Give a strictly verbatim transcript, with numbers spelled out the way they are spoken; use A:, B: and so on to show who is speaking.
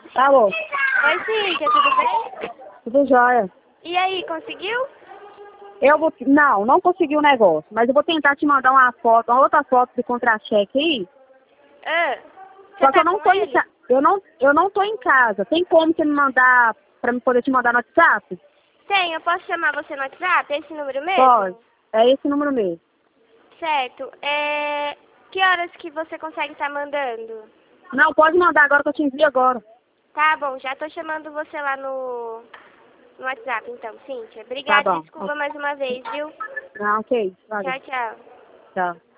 A: Alô?
B: Oi, Cíntia, tudo bem?
A: Tudo jóia.
B: E aí, conseguiu?
A: Eu vou... Não, não consegui o negócio, mas eu vou tentar te mandar uma foto, uma outra foto de contra-cheque aí.
B: Ah, você
A: Só que
B: tá
A: eu não
B: com
A: tô em
B: ele?
A: casa. Eu não, eu não tô em casa. Tem como você me mandar, pra me poder te mandar no WhatsApp?
B: Tem, eu posso chamar você no WhatsApp? É esse número mesmo?
A: Pode. É esse número mesmo.
B: Certo. É... Que horas que você consegue estar mandando?
A: Não, pode mandar agora que eu te envio agora.
B: Tá bom, já tô chamando você lá no, no WhatsApp, então, Cíntia.
A: Tá
B: Obrigada,
A: bom.
B: desculpa mais uma vez, viu?
A: Não, ok. Valeu.
B: Tchau, tchau.
A: Tchau.